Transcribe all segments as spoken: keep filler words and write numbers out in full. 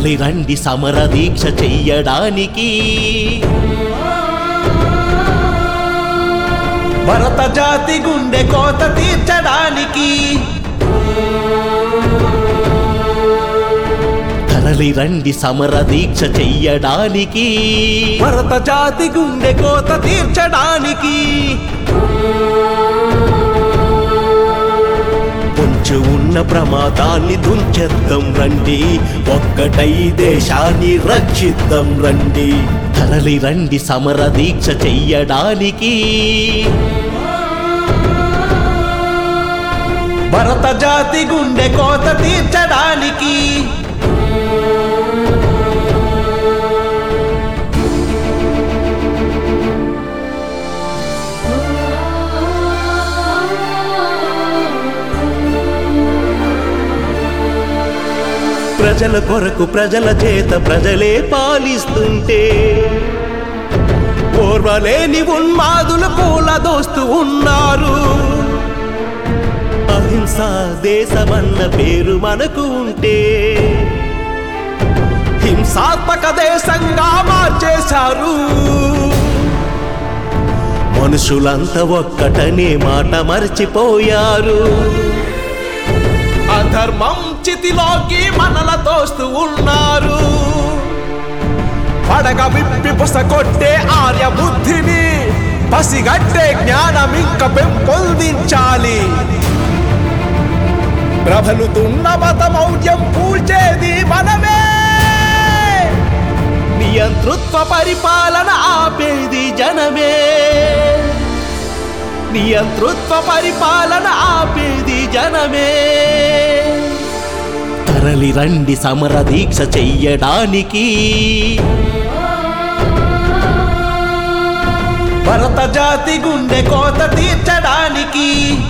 తరలి రండి సమర దీక్ష చెయ్యడానికి, భరత జాతి గుండె కోత తీర్చడానికి. తరలి రండి సమర దీక్ష చెయ్యడానికి, భరత జాతి గుండె కోత తీర్చడానికి. పొంచి ఉన్న ప్రమాదాన్ని తుంచెద్దాం రండి, ఒక్కటై దేశాన్ని రక్షిద్దాం రండి. తరలి రండి సమర దీక్ష చెయ్యడానికి, భరత జాతి గుండె కోత తీర్చడానికి. ప్రజల కొరకు ప్రజల చేత ప్రజలే పాలిస్తుంటే, ఓర్వలేని ఉన్మాదులు పూల దోస్తూ ఉన్నారు. అహింస దేశమన్న పేరు మనకు ఉంటే, హింసాత్మక దేశంగా మార్చేశారు. మనుషులంతా ఒక్కటనే మాట మర్చిపోయారు. అధర్మం చితిలోకి మనల తోస్తూ ఉన్నారు. పడగ విప్పి పుసకొట్టే ఆర్య బుద్ధిని పసిగట్టే జ్ఞానం ఇంక పెంపొందించాలి. ప్రబలుతున్న మతమౌఢ్యం కూల్చేది మనమే, నియంతృత్వ పరిపాలన ఆపేది జనమే, నియంతృత్వ పరిపాలన ఆపేది జనమే. తరలి రండి సమర దీక్ష చెయ్యడానికి, భరత జాతి గుండె కోత తీర్చడానికి.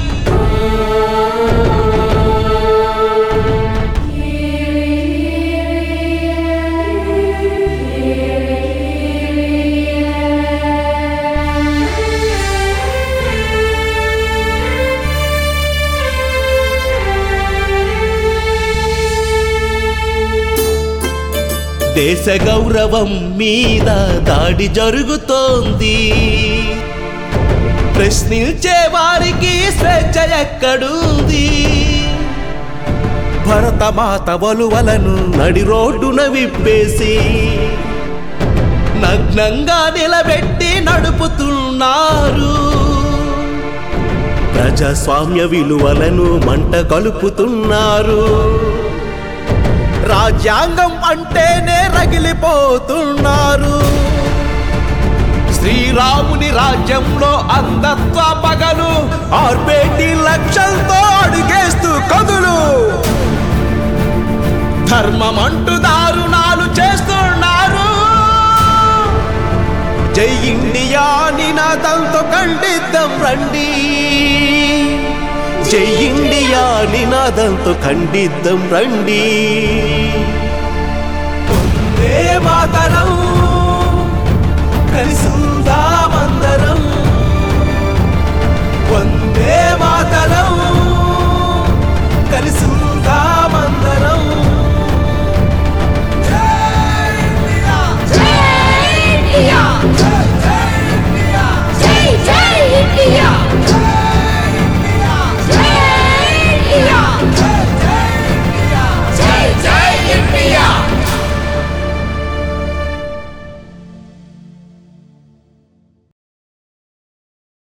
దేశ గౌరవం మీద దాడి జరుగుతోంది. ప్రశ్నించే వారికి స్వేచ్ఛ ఎక్కడుంది? భరత మాత వలువలను నడి రోడ్డున విప్పేసి నగ్నంగా నిలబెట్టి నడుపుతున్నారు. ప్రజాస్వామ్య విలువలను మంట కలుపుతున్నారు. రాజ్యాంగం అంటేనే రగిలిపోతున్నారు. శ్రీరాముని రాజ్యంలో అంధత్వ పగలు ఆర్పేటి లక్ష్యంతో అడుగేస్తూ కదులు. ధర్మం అంటూ దారుణాలు చేస్తున్నారు. జై ఇండియా నినాదంతో ఖండిద్దాం రండి, జై ఇండియా నినాదంతో ఖండిద్దాం రండి. వందే మాతరం.